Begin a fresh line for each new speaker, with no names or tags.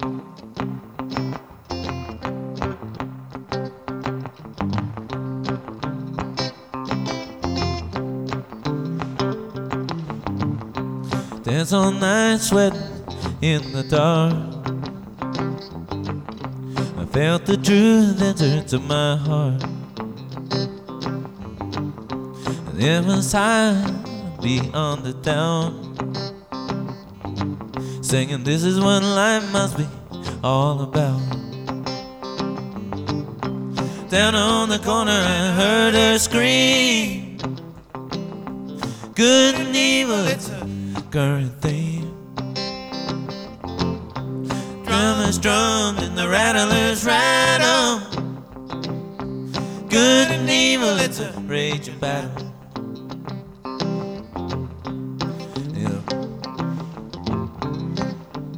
Dance all night, sweating in the dark. I felt the truth enter to my heart. It was high beyond the town, singing, this is what life must be all about. Down on the corner I heard her scream, good and evil, it's a current theme. Drummers drum and the rattlers rattle, good and evil, it's a raging battle.